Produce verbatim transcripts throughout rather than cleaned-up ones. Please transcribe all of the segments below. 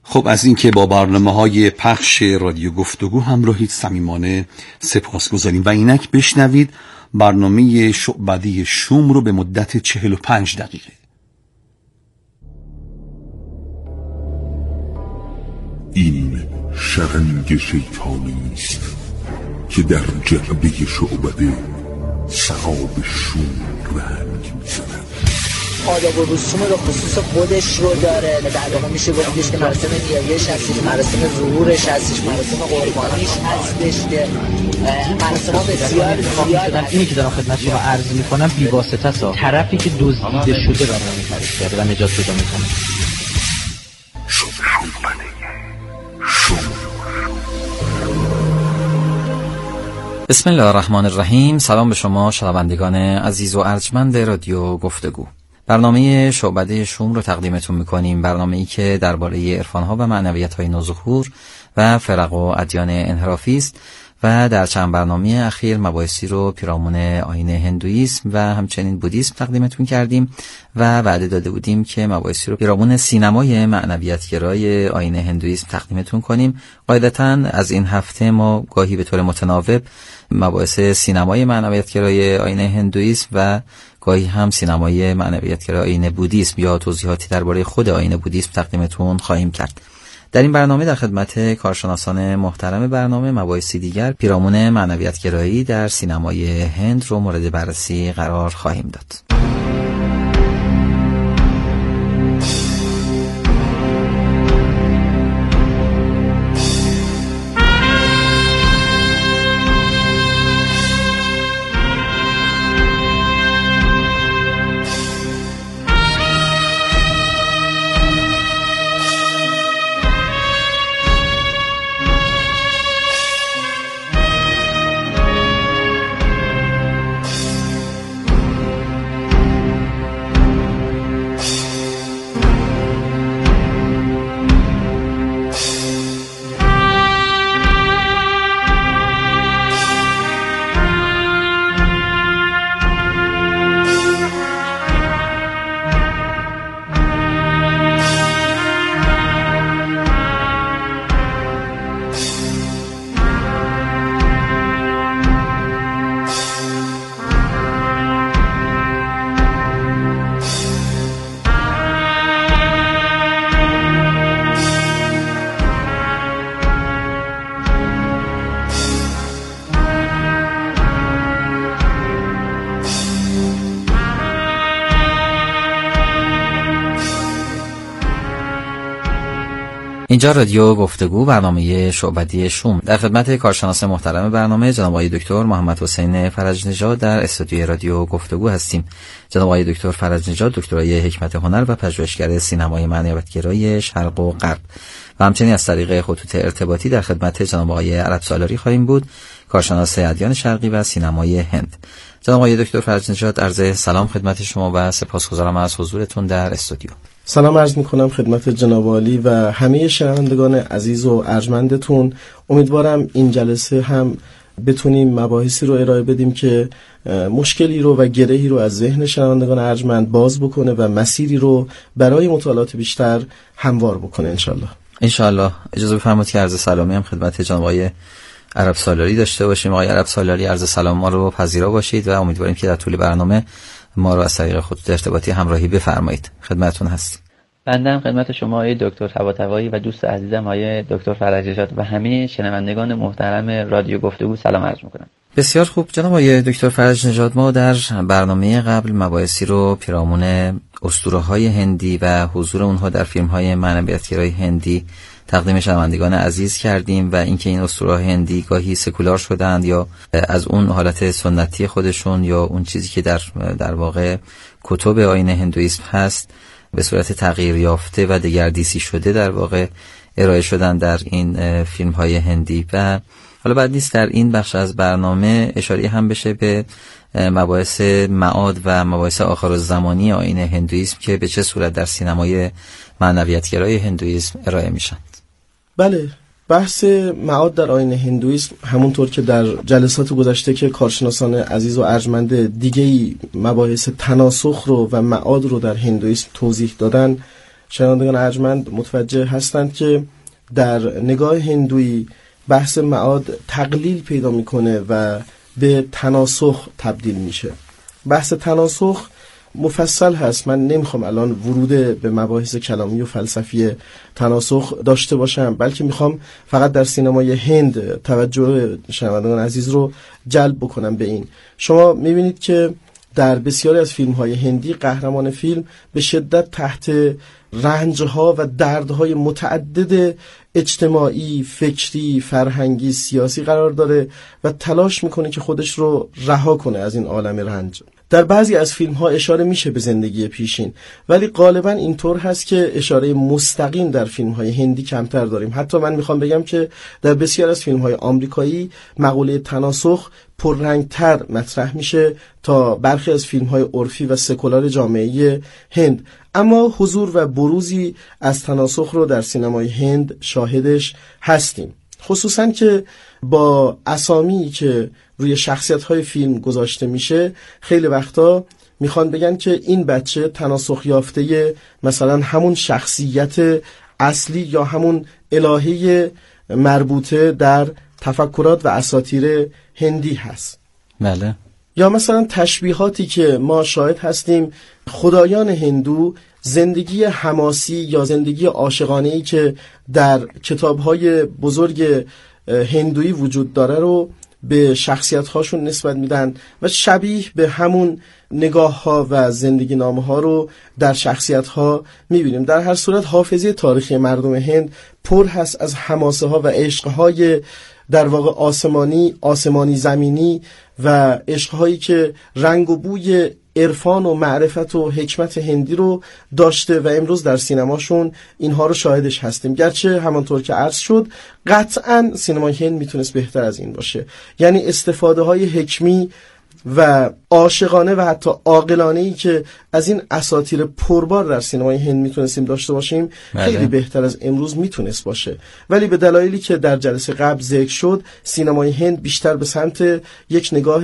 خب از اینکه با برنامه‌های پخش رادیو گفتگو همراهید صمیمانه سپاسگزاریم و اینک بشنوید برنامه شعبده شوم رو به مدت چهل و پنج دقیقه. این شرنگ شیطانی است که در جعبه شعبده سراب شوم رنگ می‌زند. آداب و رسوم به خصوص خودش رو داره، در واقع میشه گفتش که مراسم نیایش هستش، مراسم ظهورش هستش، مراسم قربانیش هستش که مراسم ها بسیار زیاد. اینی که دارم خدمت شما عرض میکنم بی واسطه است، طرفی که دزدیده شده را نمی‌خرید کرده و نجات پیدا میکنه. شوم شوم بسم الله الرحمن الرحیم. سلام به شما شنوندگان عزیز و ارجمند رادیو گفتگو. برنامه شعبده شوم رو تقدیمتون میکنیم، برنامه‌ای که درباره عرفان‌ها و معنویت‌های نوظهور و فرق و ادیان انحرافی است و در چند برنامه اخیر مباحثی رو پیرامون آیین هندویسم و همچنین بودیسم تقدیمتون کردیم و وعده داده بودیم که مباحثی رو پیرامون سینمای معنویت‌گرای آیین هندویسم تقدیمتون کنیم. قاعدتاً از این هفته ما گاهی به طور متناوب مباحث سینمای معنویت‌گرای آیین هندویسم و گاهی هم سینمای معنویت‌گرای آیین بودیسم یا توضیحاتی درباره خود آیین بودیسم تقدیمتون خواهیم کرد. در این برنامه در خدمت کارشناسان محترم برنامه مباحثی دیگر پیرامون معنویت‌گرایی در سینمای هند رو مورد بررسی قرار خواهیم داد. اینجا رادیو گفتگو، برنامه شعبدی شوم. در خدمت کارشناس محترم برنامه جناب آقای دکتر محمد حسین فرج نژاد در استودیوی رادیو گفتگو هستیم. جناب آقای دکتر فرج نژاد دکترای حکمت هنر و پژوهشگر سینمای معنویت‌گرای شرق و غرب و همچنین از طریق خطوط ارتباطی در خدمت جناب آقای عرب سالاری خواهیم بود، کارشناس ادیان شرقی و سینمای هند. جناب آقای دکتر فرج نژاد، عرض سلام خدمت شما و سپاسگزارم از حضورتون در استودیو. سلام عرض میکنم خدمت جناب عالی و همه شنوندگان عزیز و ارجمندتون. امیدوارم این جلسه هم بتونیم مباحثی رو ارائه بدیم که مشکلی رو و گرهی رو از ذهن شنوندگان ارجمند باز بکنه و مسیری رو برای مطالعات بیشتر هموار بکنه انشالله. انشالله. اجازه بفرمایید که عرض سلامی هم خدمت جناب آقای عرب سالاری داشته باشیم. آقای عرب سالاری، عرض سلام ما رو پذیرا باشید و امیدواریم که در طول برنامه ما رو از طریق خطوط ارتباطی همراهی بفرمایید. خدمتتون هستیم. بنده هم خدمت شما آقای دکتر طباطبایی و دوست عزیزم آقای دکتر فرج نژاد و همه شنوندگان محترم رادیو گفتگو سلام عرض میکنم. بسیار خوب جناب آقای دکتر فرج نژاد، ما در برنامه قبل مباحثی رو پیرامون اسطوره‌های هندی و حضور اونها در فیلم‌های معنویت‌گرای هندی تقدیم شنوندگان عزیز کردیم و اینکه این اسطوره‌های هندی گاهی سکولار شدند یا از اون حالت سنتی خودشون یا اون چیزی که در در واقع کتب آیین هندویسم هست به صورت تغییر یافته و دگردیسی شده در واقع ارائه شدن در این فیلم های هندی. و حالا بعد نیست در این بخش از برنامه اشاره هم بشه به مباحث معاد و مباحث آخرالزمانی آیین هندویسم که به چه صورت در سینمای معنویت‌گرای هندویسم ارائه میشن. بله، بحث معاد در آیین هندویسم همونطور که در جلسات گذشته که کارشناسان عزیز و ارجمند دیگه‌ای مباحث تناسخ رو و معاد رو در هندویسم توضیح دادن شنوندگان ارجمند متوجه هستند که در نگاه هندویی بحث معاد تقلیل پیدا میکنه و به تناسخ تبدیل میشه. بحث تناسخ مفصل هست، من نمیخوام الان ورود به مباحث کلامی و فلسفی تناسخ داشته باشم، بلکه میخوام فقط در سینمای هند توجه شنوندگان عزیز رو جلب بکنم به این. شما میبینید که در بسیاری از فیلم‌های هندی قهرمان فیلم به شدت تحت رنج‌ها و دردهای متعدد اجتماعی، فکری، فرهنگی، سیاسی قرار داره و تلاش میکنه که خودش رو رها کنه از این عالم رنج. در بعضی از فیلم‌ها اشاره میشه به زندگی پیشین، ولی غالباً اینطور هست که اشاره مستقیم در فیلم‌های هندی کمتر داریم. حتی من میخوام بگم که در بسیار از فیلم‌های آمریکایی مقوله تناسخ پررنگتر مطرح میشه تا برخی از فیلم‌های عرفی و سکولار جامعه هند. اما حضور و بروزی از تناسخ رو در سینمای هند شاهدش هستیم، خصوصاً که با اسامی که روی شخصیت‌های فیلم گذاشته میشه خیلی وقتا میخوان بگن که این بچه تناسخ یافته مثلا همون شخصیت اصلی یا همون الهه مربوطه در تفکرات و اساطیر هندی هست. بله. یا مثلا تشبیهاتی که ما شاهد هستیم خدایان هندو زندگی حماسی یا زندگی عاشقانه‌ای که در کتاب‌های بزرگ هندویی وجود داره رو به شخصیت‌هاشون نسبت میدن و شبیه به همون نگاه‌ها و زندگی نامه‌ها رو در شخصیت‌ها می‌بینیم. در هر صورت حافظه تاریخی مردم هند پر هست از حماسه‌ها و عشق‌های در واقع آسمانی، آسمانی زمینی و عشق‌هایی که رنگ و بوی عرفان و معرفت و حکمت هندی رو داشته و امروز در سینماشون اینها رو شاهدش هستیم. گرچه همانطور که عرض شد قطعاً سینمای هند میتونست بهتر از این باشه، یعنی استفاده های حکمی و عاشقانه و حتی عاقلانه‌ای که از این اساطیر پربار در سینمای هند میتونستیم داشته باشیم خیلی بهتر از امروز میتونست باشه، ولی به دلایلی که در جلسه قبل ذکر شد سینمای هند بیشتر به سمت یک نگاه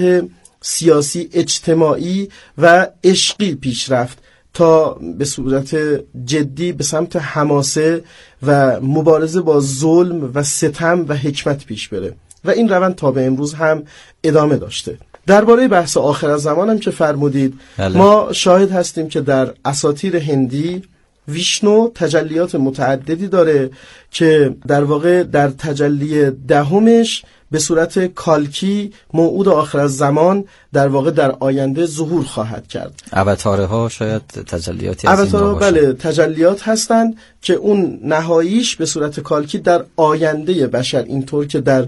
سیاسی، اجتماعی و عشقی پیش رفت تا به صورت جدی به سمت حماسه و مبارزه با ظلم و ستم و حکمت پیش بره و این روند تا به امروز هم ادامه داشته. درباره بحث آخر از زمان هم که فرمودید بله. ما شاهد هستیم که در اساطیر هندی ویشنو تجلیات متعددی داره که در واقع در تجلی دهمش به صورت کالکی موعود آخر از زمان در واقع در آینده ظهور خواهد کرد. اوتاره ها شاید تجلیاتی از این باشه. بله تجلیات هستند که اون نهاییش به صورت کالکی در آینده بشر اینطور که در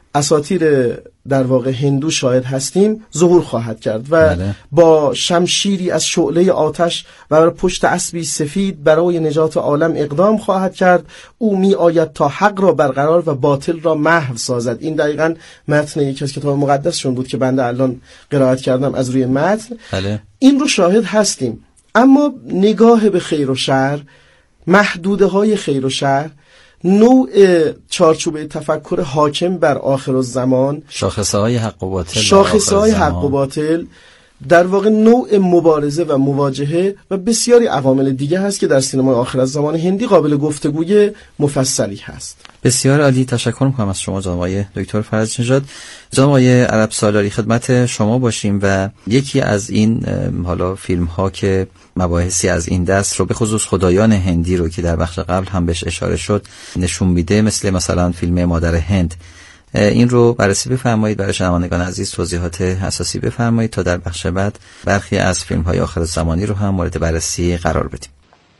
اساطیر در واقع هندو شاهد هستیم ظهور خواهد کرد و بله. با شمشیری از شعله آتش و بر پشت اسبی سفید برای نجات عالم اقدام خواهد کرد. او می آید تا حق را برقرار و باطل را محو سازد. این دقیقاً متن یکی از کتاب مقدسشون بود که بنده الان قرائت کردم از روی متن بله. این رو شاهد هستیم. اما نگاه به خیر و شر، محدوده های خیر و شر، نوع چارچوب تفکر حاکم بر آخر الزمان، شاخصه های حق و باطل، شاخصه های حق و باطل، در واقع نوع مبارزه و مواجهه و بسیاری عوامل دیگه هست که در سینمای آخر الزمان هندی قابل گفتگوی مفصلی هست. بسیار عالی، تشکر میکنم از شما جناب آقای دکتر فرج نژاد. جناب آقای عرب سالاری خدمت شما باشیم و یکی از این حالا فیلم ها که مباحثی از این دست رو به خصوص خدایان هندی رو که در بخش قبل هم بهش اشاره شد نشون میده، مثل مثلا فیلم مادر هند، این رو بررسی بفرمایید، برای شنوندگان عزیز توضیحات اساسی بفرمایید تا در بخش بعد برخی از فیلم های آخر زمانی رو هم مورد بررسی قرار بدیم.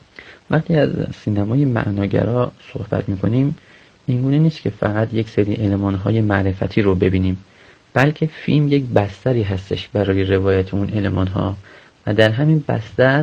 وقتی از سینمای معناگرا صحبت میکنیم اینگونه نیست که فقط یک سری المان‌های معرفتی رو ببینیم، بلکه فیلم یک بستری هستش برای روایت اون المان‌ها و در همین بستر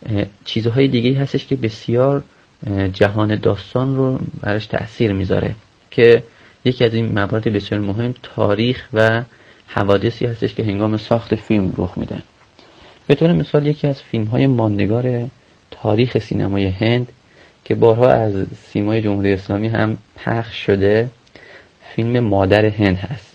چیزهای دیگه‌ای هستش که بسیار جهان داستان رو برش تأثیر میذاره که یکی از این موارد بسیار مهم تاریخ و حوادثی هستش که هنگام ساخت فیلم رخ میدن. به طور مثال یکی از فیلم‌های ماندگار تاریخ سینمای هند که بارها از سیمای جمهوری اسلامی هم پخش شده فیلم مادر هند هست.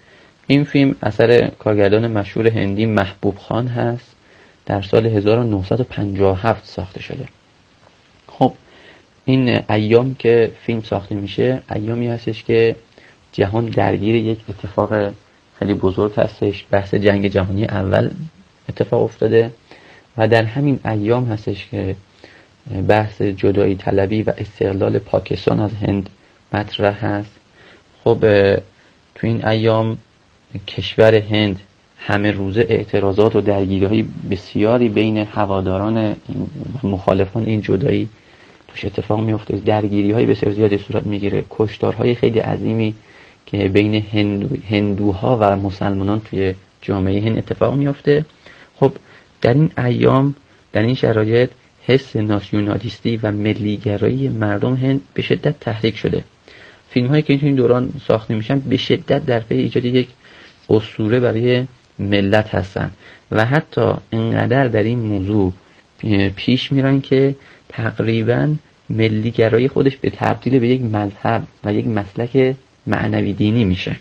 این فیلم اثر کارگردان مشهور هندی محبوب خان هست، در سال هزار و نهصد و پنجاه و هفت ساخته شده. خب این ایام که فیلم ساخته میشه ایامی هستش که جهان درگیر یک اتفاق خیلی بزرگ هستش. بحث جنگ جهانی اول اتفاق افتاده و در همین ایام هستش که بحث جدایی طلبی و استقلال پاکستان از هند مطرح هست. خب تو این ایام کشور هند همه روزه اعتراضات و درگیری‌های بسیاری بین هواداران مخالفان این جدایی توش اتفاق میفته. درگیری‌های بسیار زیادی صورت میگیره، کشتارهای خیلی عظیمی که بین هندو، هندوها و مسلمانان توی جامعه هند اتفاق میفته. خب در این ایام، در این شرایط، حس ناسیونالیستی و ملیگرایی مردم هند به شدت تحریک شده. فیلم هایی که این دوران ساخته میشن به شدت در پی ایجاد یک اسطوره برای ملت هستن و حتی انقدر در این موضوع پیش میرن که تقریبا ملیگرایی خودش به تبدیل به یک مذهب و یک مسلک معنوی دینی میشه.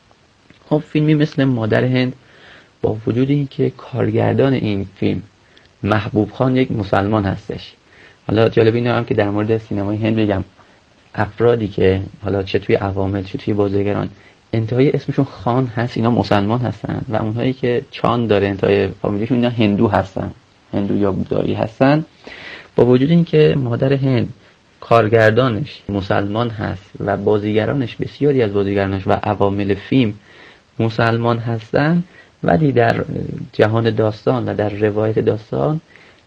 خب فیلمی مثل مادر هند با وجود این که کارگردان این فیلم محبوب خان یک مسلمان هستش. حالا جالب اینه هم که در مورد سینمای هند بگم افرادی که حالا چه توی عوامل چه توی بازیگران انتهای اسمشون خان هست اینا مسلمان هستن و اونهایی که چان داره انتهای فامیلیشون اینا هندو هستن، هندو یا بودایی هستن. با وجود این که مادر هند کارگردانش مسلمان هست و بازیگرانش بسیاری از بازیگرانش و عوامل فیلم مسلمان هستن، ولی در جهان داستان و در روایت داستان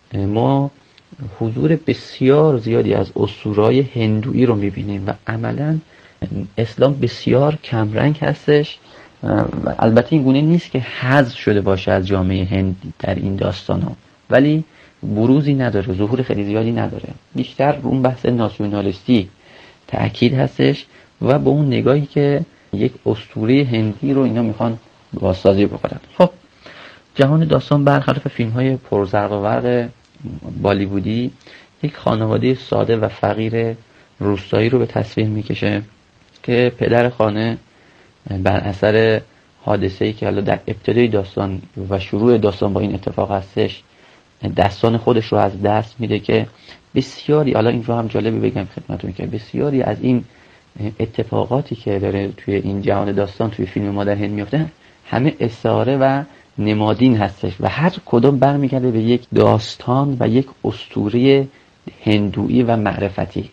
ما حضور بسیار زیادی از اسطوره‌های هندویی رو می‌بینیم و عملاً اسلام بسیار کمرنگ هستش. البته این گونه نیست که حذف شده باشه از جامعه هند در این داستان‌ها، ولی بروزی نداره، ظهور خیلی زیادی نداره. بیشتر رو اون بحث ناسیونالیستی تأکید هستش و با اون نگاهی که یک اسطوره هندی رو اینا میخوان بازسازی بکنن. خب جهان داستان برخلاف فیلم‌های پرزرق و برق بالیوودی یک خانواده ساده و فقیر روستایی رو به تصویر میکشه که پدر خانه بر اثر حادثه‌ای که حالا در ابتدای داستان و شروع داستان با این اتفاق هستش دستان خودش رو از دست میده که بسیاری، حالا این رو هم جالبه بگم خدمتتون که بسیاری از این اتفاقاتی که داره توی این جهان داستان توی فیلم مادر هند میفته همه استعاره و نمادین هستش و هر کدوم برمیگرده به یک داستان و یک اسطوره هندویی و معرفتی.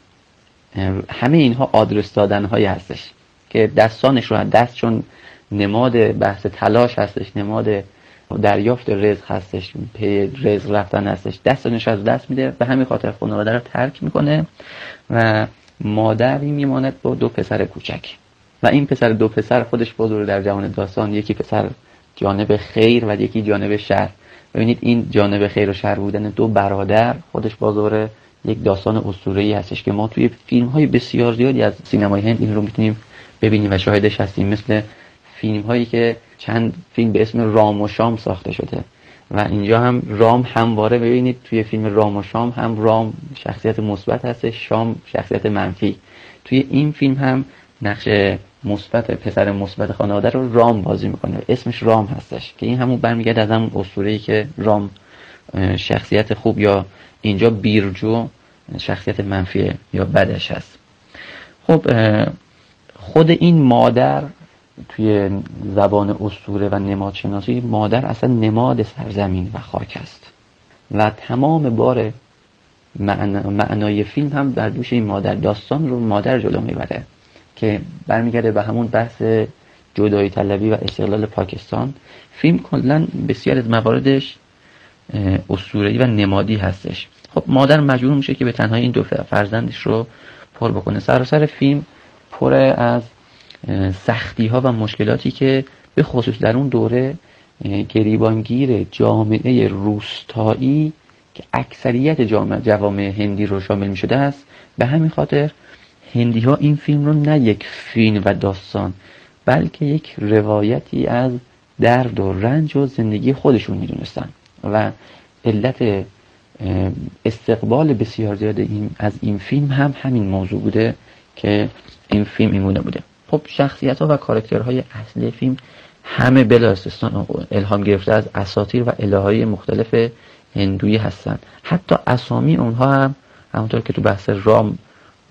همه اینها آدرس دادن هایی هستش که دستانش رو دست چون نماد بحث تلاش هستش، نماد دریافت رزق هستش، پی رزق رفتن هستش، دستانش از دست میده به همین خاطر خانواده رو ترک میکنه و مادری میماند با دو پسر کوچک و این پسر دو پسر خودش بزرگ در جهان داستان، یکی پسر جانب خیر و یکی جانب شر. ببینید این جانب خیر و شر بودن دو برادر خودش بازار یک داستان اسطوره‌ای هستش که ما توی فیلم‌های بسیار زیادی از سینمای هند این رو میتونیم ببینیم و شاهدش هستیم، مثل فیلم‌هایی که چند فیلم به اسم رام و شام ساخته شده و اینجا هم رام همواره ببینید توی فیلم رام و شام هم رام شخصیت مثبت هستش، شام شخصیت منفی. توی این فیلم هم نقش مثبت پسر مثبت خانواده رو رام بازی میکنه، اسمش رام هستش که این همون برمیگرده از همون اسطوره‌ای که رام شخصیت خوب یا اینجا بیرجو شخصیت منفی یا بدش هست. خب خود این مادر توی زبان اسطوره و نمادشناسی مادر اصلا نماد سرزمین و خاک است و تمام بار معنا، معنای فیلم هم در دوش این مادر، داستان رو مادر جلو میبره که برمیگرده به همون بحث جدایی طلبی و استقلال پاکستان. فیلم کلاً بسیار از مواردش اسطوره‌ای و نمادی هستش. خب مادر مجبور میشه که به تنهایی این دو فرزندش رو پر بکنه. سراسر فیلم پر از سختی ها و مشکلاتی که به خصوص در اون دوره گریبانگیر جامعه روستایی که اکثریت جامعه جوامع هندی رو شامل می شده است، به همین خاطر هندی ها این فیلم رو نه یک فیلم و داستان بلکه یک روایتی از درد و رنج و زندگی خودشون می دونستن و علت استقبال بسیار زیاد این از این فیلم هم همین موضوع بوده که این فیلم اینگونه بوده. خب شخصیت ها و کاراکترهای اصلی فیلم همه بلا استثنا الهام گرفته از اساطیر و الهه‌های مختلف هندویی هستند. حتی اسامی اونها هم همونطور که تو بحث رام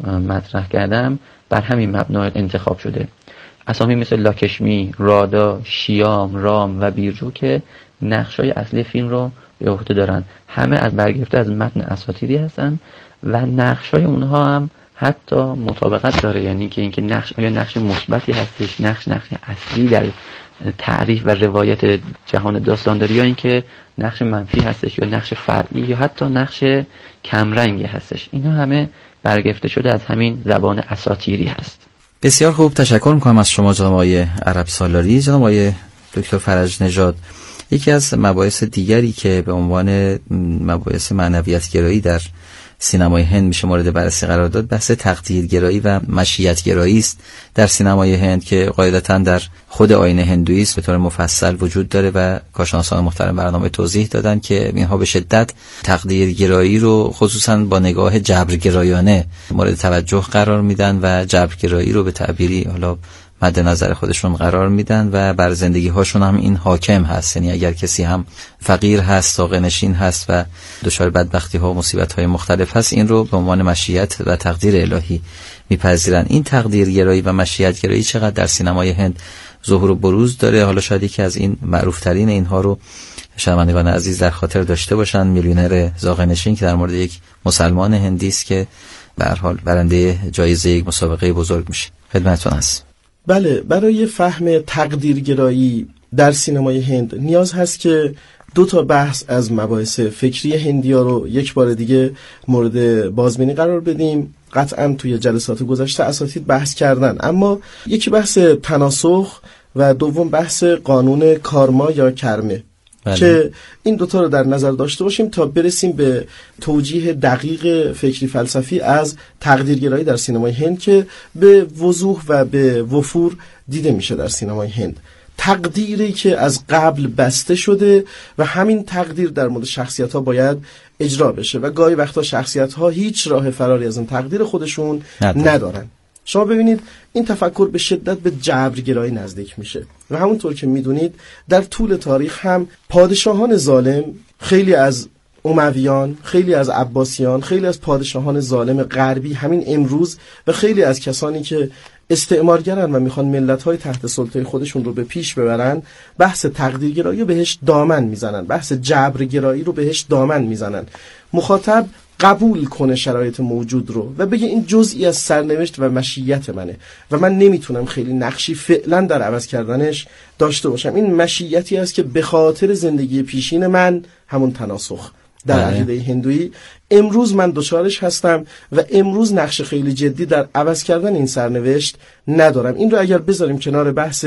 مطرح کردم بر همین مبنا انتخاب شده. اسامی مثل لاکشمی، رادا، شیام، رام و بیرجو که نقشای اصلی فیلم رو به عهده دارن همه از برگرفته از متن اساطیری هستن و نقشای اونها هم حتی مطابقت داره، یعنی که اینکه نقش آیا نقش مثبتی هستش، نقش نقش اصلی در تعریف و روایت جهان داستانداری، یا اینکه نقش منفی هستش یا نقش فرعی یا حتی نقش کمرنگی هستش. اینا همه برگرفته شده از همین زبان اساطیری هست. بسیار خوب، تشکر میکنم از شما جناب آقای عرب سالاری. جناب آقای دکتر فرج نژاد، یکی از مباحث دیگری که به عنوان مباحث معنویت گرایی در سینمای هند میشه مورد بررسی قرار داد بحث تقدیرگرایی و مشیت گرایی است در سینمای هند که قاعدتاً در خود آیین هندویسم به طور مفصل وجود داره و کارشناسان محترم برنامه توضیح دادن که اینها به شدت تقدیرگرایی رو خصوصاً با نگاه جبرگرایانه مورد توجه قرار میدن و جبرگرایی رو به تعبیری حالا مد نظر خودشون قرار میدن و بر زندگی هاشون هم این حاکم هست. یعنی اگر کسی هم فقیر هست، ساقه‌نشین هست و دچار بدبختی ها و مصیبت های مختلف هست، این رو به عنوان مشیت و تقدیر الهی میپذیرن. این تقدیرگرایی و مشیت گرایی چقدر در سینمای هند ظهور و بروز داره؟ حالا شاید یکی از این معروف ترین اینها رو شنوندگان عزیز در خاطر داشته باشن، میلیونر ساقه‌نشین که در مورد یک مسلمان هندی است که به هر حال برنده جایزه یک مسابقه بزرگ میشه. خدمتتون هست. بله، برای فهم تقدیرگرایی در سینمای هند نیاز هست که دو تا بحث از مباحث فکری هندی‌ها رو یک بار دیگه مورد بازبینی قرار بدیم. قطعاً توی جلسات گذشته اساتید بحث کردن، اما یکی بحث تناسخ و دوم بحث قانون کارما یا کرمه بله. که این دوتا رو در نظر داشته باشیم تا برسیم به توجیه دقیق فکری فلسفی از تقدیرگرایی در سینمای هند که به وضوح و به وفور دیده میشه در سینمای هند. تقدیری که از قبل بسته شده و همین تقدیر در مورد شخصیت ها باید اجرا بشه و گاهی وقتا شخصیت ها هیچ راه فراری از این تقدیر خودشون ندارن, ندارن. شما ببینید این تفکر به شدت به جبرگرایی نزدیک میشه و همونطور که میدونید در طول تاریخ هم پادشاهان ظالم، خیلی از امویان، خیلی از عباسیان، خیلی از پادشاهان ظالم غربی همین امروز و خیلی از کسانی که استعمارگرن و میخوان ملت‌های تحت سلطه خودشون رو به پیش ببرن، بحث تقدیرگرایی رو بهش دامن میزنن، بحث جبرگرایی رو بهش دامن میزنن. مخاطب قبول کنه شرایط موجود رو و بگه این جزئی از سرنوشت و مشیت منه و من نمیتونم خیلی نقشی فعلا در عوض کردنش داشته باشم. این مشیتی است که به خاطر زندگی پیشین من، همون تناسخ در عقیده هندویی، امروز من دچارش هستم و امروز نقش خیلی جدی در عوض کردن این سرنوشت ندارم. این رو اگر بذاریم کنار بحث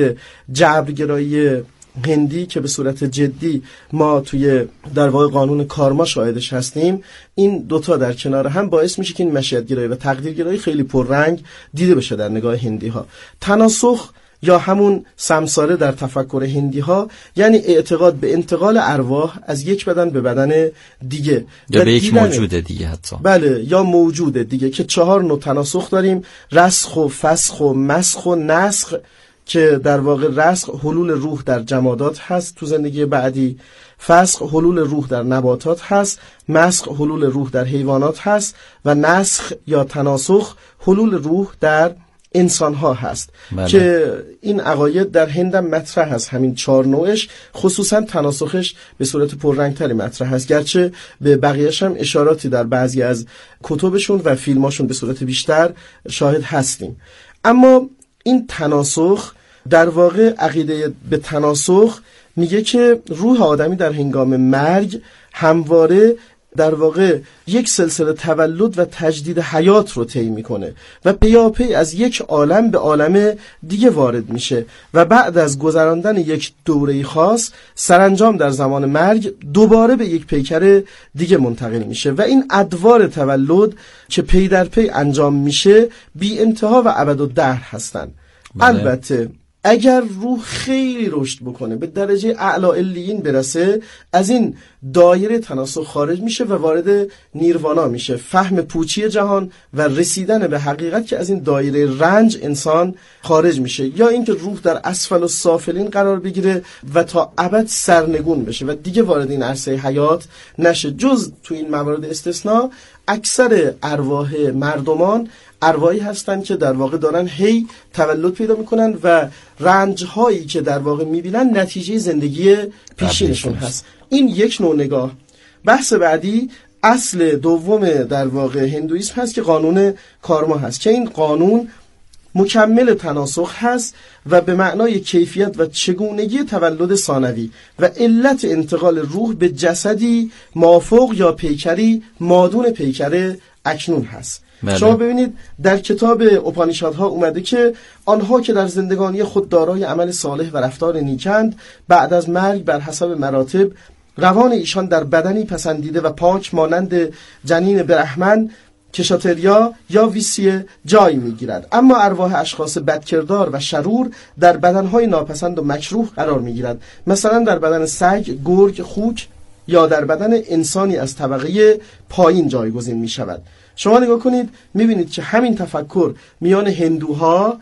جبرگرایی هندی که به صورت جدی ما توی در واقع قانون کارما شاهدش هستیم، این دوتا در کنار هم باعث میشه که این مشیت‌گرایی و تقدیرگرایی خیلی پررنگ دیده بشه در نگاه هندی ها. تناسخ یا همون سمساره در تفکر هندی ها یعنی اعتقاد به انتقال ارواح از یک بدن به بدن دیگه یا به یک موجود دیگه حتی. بله، یا موجود دیگه که چهار نوع تناسخ داریم: رسخ و فسخ و مسخ و نسخ، که در واقع رسخ حلول روح در جمادات هست تو زندگی بعدی، فسخ حلول روح در نباتات هست، مسخ حلول روح در حیوانات هست و نسخ یا تناسخ حلول روح در انسان ها هست. بله. که این عقاید در هند هم مطرح هست، همین چهار نوعش، خصوصا تناسخش به صورت پررنگتری مطرح هست، گرچه به بقیهش هم اشاراتی در بعضی از کتبشون و فیلماشون به صورت بیشتر شاهد هستیم. اما این تناسخ در واقع عقیده به تناسخ میگه که روح آدمی در هنگام مرگ همواره در واقع یک سلسله تولد و تجدید حیات رو طی میکنه و پیاپی از یک عالم به عالم دیگه وارد میشه و بعد از گذراندن یک دوره خاص سرانجام در زمان مرگ دوباره به یک پیکر دیگه منتقل میشه و این ادوار تولد که پی در پی انجام میشه بی انتها و ابدالدهر هستن. بله. البته اگر روح خیلی رشد بکنه، به درجه اعلی علیین برسه، از این دایره تناسخ خارج میشه و وارد نیروانا میشه، فهم پوچی جهان و رسیدن به حقیقت که از این دایره رنج انسان خارج میشه، یا اینکه روح در اسفل و سافلین قرار بگیره و تا ابد سرنگون بشه و دیگه وارد این عرصه حیات نشه، جز تو این موارد استثناء اکثر ارواح مردمان ارواحی هستند که در واقع دارن هی تولد پیدا میکنن و رنج هایی که در واقع میبینن نتیجه زندگی پیشینشون هست. این یک نوع نگاه. بحث بعدی اصل دوم در واقع هندویسم هست که قانون کارما هست که این قانون مکمل تناسخ هست و به معنای کیفیت و چگونگی تولد ثانوی و علت انتقال روح به جسدی مافوق یا پیکری مادون پیکر اکنون هست. بله. شما ببینید در کتاب اپانیشادها اومده که آنها که در زندگانی خود دارای عمل صالح و رفتار نیکند، بعد از مرگ بر حسب مراتب روان ایشان در بدنی پسندیده و پاک مانند جنین برهمن کشاتریا یا ویسیه جای میگیرد، اما ارواح اشخاص بدکردار و شرور در بدنهای ناپسند و مکروه قرار میگیرد، مثلا در بدن سگ، گرگ، خوک یا در بدن انسانی از طبقه پایین جایگزین می شود. شما نگاه کنید میبینید که همین تفکر میان هندوها،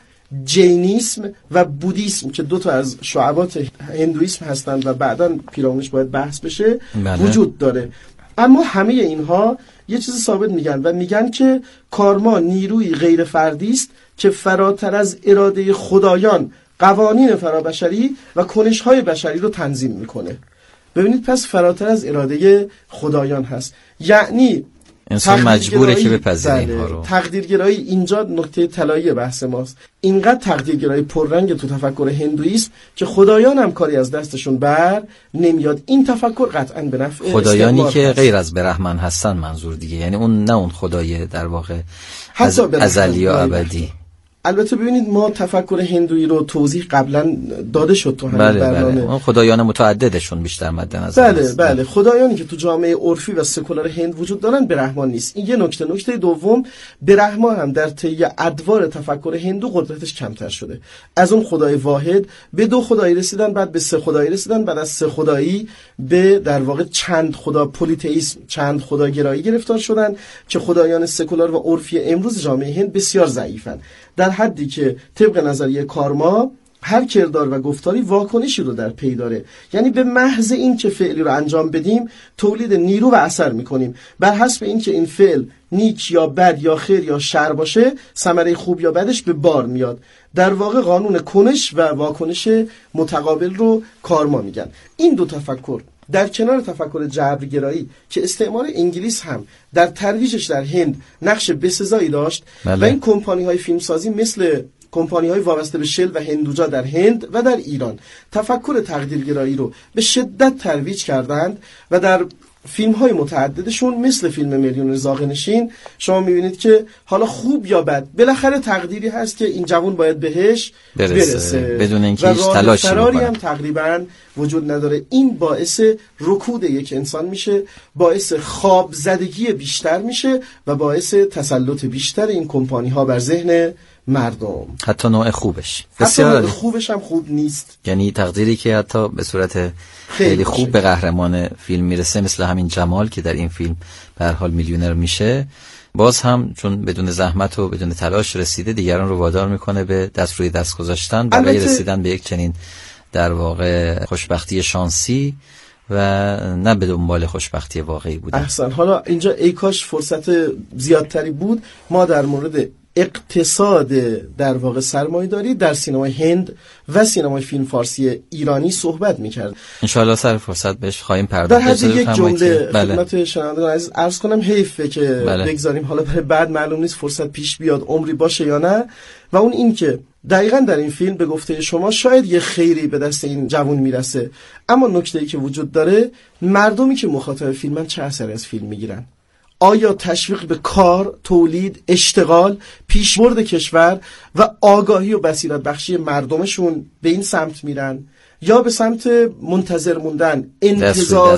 جینیسم و بودیسم که دو تا از شعبات هندویسم هستند و بعداً پیرامونش باید بحث بشه بله. وجود داره. اما همه اینها یه چیز ثابت میگن و میگن که کارما نیروی غیر فردی است که فراتر از اراده خدایان قوانین فرابشری و کنش‌های بشری رو تنظیم میکنه. ببینید پس فراتر از اراده خدایان هست، یعنی انسان مجبوره که بپذیره اینها رو. تقدیرگرایی اینجا نقطه طلایی بحث ماست. اینقدر تقدیرگرایی پررنگ تو تفکر هندویسم که خدایان هم کاری از دستشون بر نمیاد. این تفکر قطعا به نفع خدایانی که هست. غیر از برهمن هستن منظور دیگه، یعنی اون نه اون خدای در واقع از ازلی و ابدی. البته ببینید ما تفکر هندویی رو توضیح قبلا داده شد تو همین بله برنامه. بله. خدایان متعددشون بیشتر مد نظر بله بله خدایانی که تو جامعه عرفی و سکولار هند وجود دارن برهمان نیست. این یه نکته. نکته دوم، برهمان هم در طی ادوار تفکر هندو قدرتش کمتر شده. از اون خدای واحد به دو خدایی رسیدن، بعد به سه خدایی رسیدن، بعد از سه خدایی به در واقع چند خدا پلیتئیسم، چند خداگرایی گرفتار شدن که خدایان سکولار و عرفی امروز جامعه هند بسیار ضعیفن، در حدی که طبق نظریه کارما هر کردار و گفتاری واکنشی رو در پی داره. یعنی به محض این که فعلی رو انجام بدیم تولید نیرو و اثر میکنیم، بر حسب این که این فعل نیک یا بد یا خیر یا شر باشه ثمره خوب یا بدش به بار میاد. در واقع قانون کنش و واکنش متقابل رو کارما میگن. این دو تفکر در کنار تفکر جبرگرایی که استعمار انگلیس هم در ترویجش در هند نقش بسزایی داشت بله. و این کمپانی های فیلمسازی مثل کمپانی های وابسته به شل و هندوجا در هند و در ایران تفکر تقدیرگرایی رو به شدت ترویج کردند و در فیلم های متعددشون مثل فیلم میلیون زاغنشین شما میبینید که حالا خوب یا بد بالاخره تقدیری هست که این جوان باید بهش برسه, برسه. بدون اینکه هیچ تلاشی فراری هم تقریبا وجود نداره. این باعث رکود یک انسان میشه، باعث خواب زدگی بیشتر میشه و باعث تسلط بیشتر این کمپانی ها بر ذهن مردم. حتی نوع خوبش بسیار حتی نوع خوبش هم خوب نیست، یعنی تقدیری که حتی به صورت خیلی خوب به قهرمان فیلم میرسه، مثل همین جمال که در این فیلم به هر حال میلیونر میشه، باز هم چون بدون زحمت و بدون تلاش رسیده دیگران رو وادار میکنه به دست روی دست گذاشتن برای رسیدن به یک چنین در واقع خوشبختی شانسی و نه به دنبال خوشبختی واقعی بودن. احسن. حالا اینجا ای کاش فرصت زیادتری بود ما در مورد اقتصاد در واقع سرمایه‌داری در سینمای هند و سینمای فیلم فارسی ایرانی صحبت می‌کرد. ان شاءالله سر فرصت بهش خواهیم پرداخت. در حد یک جمله خدمت شنوندگان عزیز عرض کنم حیفه که بله. بگذاریم حالا برای بعد معلوم نیست فرصت پیش بیاد عمری باشه یا نه، و اون این که دقیقاً در این فیلم به گفته شما شاید یه خیری به دست این جوان میرسه، اما نکته‌ای که وجود داره مردمی که مخاطب فیلمن چه اثری از فیلم میگیرن. آیا تشویق به کار، تولید، اشتغال، پیشبرد کشور و آگاهی و بصیرت بخشی مردمشون به این سمت میرن یا به سمت منتظر موندن، انتظار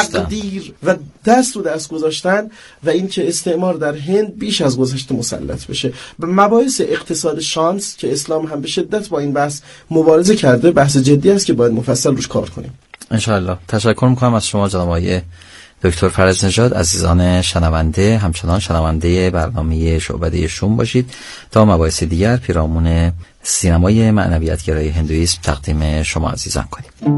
تقدیر و دست رو دست گذاشتن و این که استعمار در هند بیش از گذشته مسلط بشه؟ به مباحث اقتصاد شانس که اسلام هم به شدت با این بحث مبارزه کرده، بحث جدی است که باید مفصل روش کار کنیم. انشاءالله. تشکر میکنم از شما جناب آقای دکتر فرج نژاد. عزیزان شنونده همچنان شنونده برنامه شعبده شوم باشید تا مباحث دیگر پیرامون سینمای معنویت‌گرای هندویسم تقدیم شما عزیزان کنیم.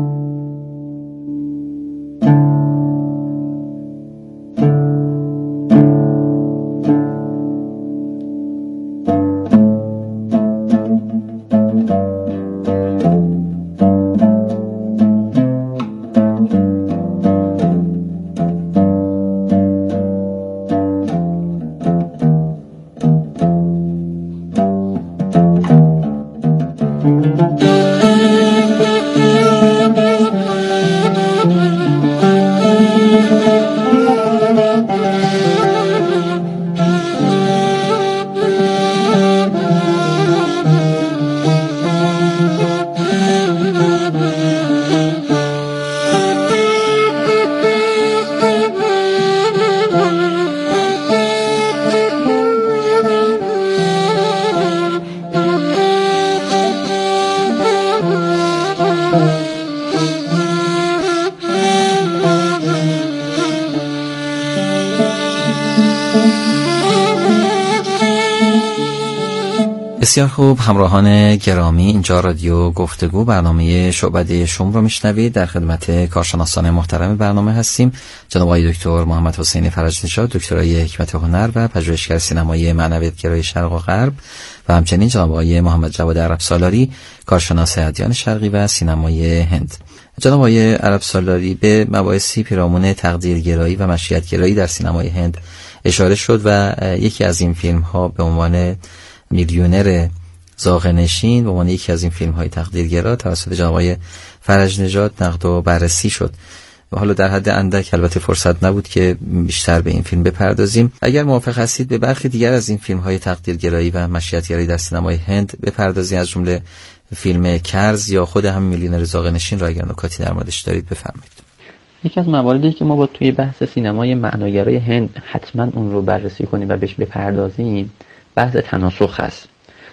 بسیار خوب، همراهان گرامی، اینجا رادیو گفتگو برنامه شعبده شوم رو میشنوید. در خدمت کارشناسان محترم برنامه هستیم، جناب آقای دکتر محمد حسین فرج‌نژاد، دکترای حکمت هنر و پژوهشگر سینمایی معنویت‌گرای شرق و غرب، و همچنین جناب آقای محمد جواد عرب سالاری، کارشناس ادیان شرقی و سینمای هند. جناب آقای عرب سالاری، به مباحثی پیرامون تقدیرگرایی و مشیت‌گرایی در سینمای هند اشاره شد و یکی از این فیلم‌ها به عنوان میلیونر زاغه‌نشین به عنوان یکی از این فیلم‌های تقدیرگرا توسط جناب آقای فرج‌نژاد نقد و بررسی شد. و حالا در حد اندک، البته فرصت نبود که بیشتر به این فیلم بپردازیم. اگر موافق هستید به برخی دیگر از این فیلم‌های تقدیرگرایی و مشیت‌گرایی در سینمای هند بپردازیم، از جمله فیلم کرز یا خود هم میلیونر زاغه‌نشین را اگر نکاتی در موردش دارید بفرمایید. یکی از مواردی که ما با توی بحث سینمای معناگرای هند حتما اون رو بررسی کنیم و بهش بپردازیم، بحث تناسخ هست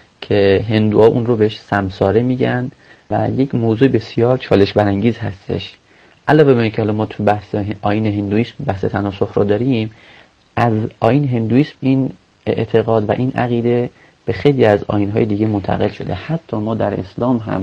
که هندوها اون رو بهش سمساره میگن و یک موضوع بسیار چالش برانگیز هستش. علاوه بر اینکه حالا ما تو بحث آیین هندویسم بحث تناسخ رو داریم، از آیین هندویسم این اعتقاد و این عقیده به خیلی از آیین‌های دیگه منتقل شده. حتی ما در اسلام هم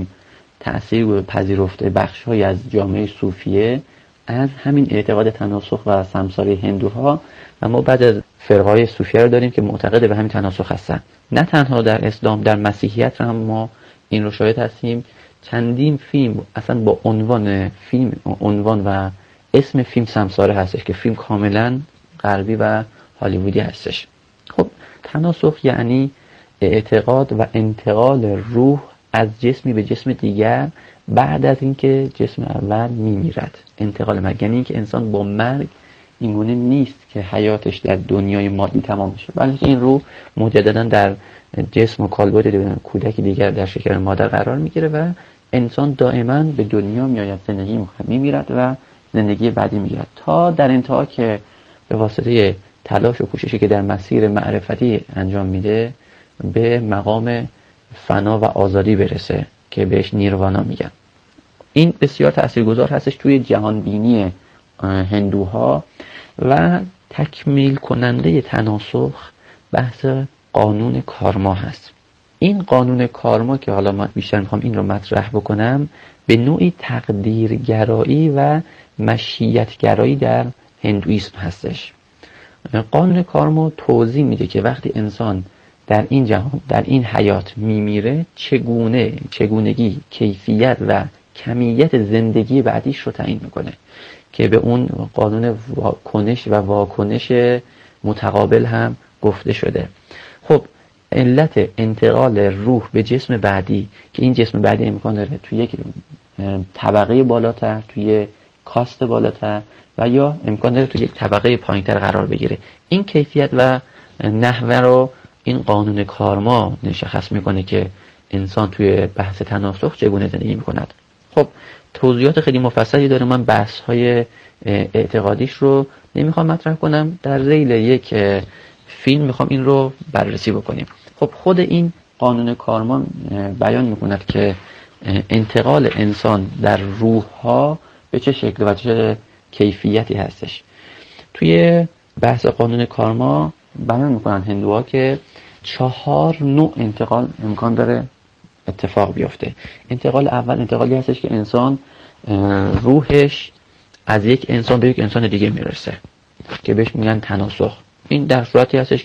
تأثیر پذیرفته بخش‌های از جامعه صوفیه از همین اعتقاد تناسخ و سمساره هندوها، و ما بعد از فرقه‌های صوفیه رو داریم که معتقد به همین تناسخ هستن. نه تنها در اسلام، در مسیحیت هم ما این رو شاهد هستیم. چندین فیلم اصلا با عنوان فیلم عنوان و اسم فیلم سمساره هستش که فیلم کاملا غربی و هالیوودی هستش. خب تناسخ یعنی اعتقاد و انتقال روح از جسمی به جسم دیگر بعد از اینکه جسم اول میمیرد. انتقال مرگ یعنی اینکه انسان با مرگ اینگونه نیست که حیاتش در دنیای مادی تمام بشه، بلکه این روح مجددا در جسم و کالبد کودک دیگر در شکم مادر قرار میگیره و انسان دائما به دنیا میآید، زندگی میمیرد و زندگی بعدی میگیرد، تا در انتها که به واسطه تلاش و کوششی که در مسیر معرفتی انجام میده به مقام فنا و آزادی برسه که بهش نیروانا میگن. این بسیار تاثیرگذار هستش توی جهان بینی هندوها و تکمیل کننده تناسخ بحث قانون کارما هست. این قانون کارما که حالا من بیشتر میخوام این رو مطرح بکنم، به نوعی تقدیرگرایی و مشیت‌گرایی در هندویسم هستش. قانون کارما توضیح میده که وقتی انسان در این جهان، در این حیات میمیره، چگونه چگونگی کیفیت و کمیت زندگی بعدیش رو تعیین میکنه که به اون قانون کنش و واکنش متقابل هم گفته شده. خب علت انتقال روح به جسم بعدی که این جسم بعدی امکان داره توی یک طبقه بالاتر، توی کاست بالاتر و یا امکان داره توی یک طبقه پایینتر قرار بگیره، این کیفیت و نحوه رو این قانون کارما مشخص میکنه که انسان توی بحث تناسخ چگونه زندگی میکند. خب توضیحات خیلی مفصلی داره، من بحث های اعتقادیش رو نمیخوام مطرح کنم، در ذیل یک فیلم میخوام این رو بررسی بکنیم. خب خود این قانون کارما بیان میکند که انتقال انسان در روح ها به چه شکل و چه کیفیتی هستش. توی بحث قانون کارما بیان میکنن هندوها که چهار نوع انتقال امکان داره اتفاق بیفته. انتقال اول انتقالی هستش که انسان روحش از یک انسان به یک انسان دیگه میرسه که بهش میگن تناسخ. این در صورتی هستش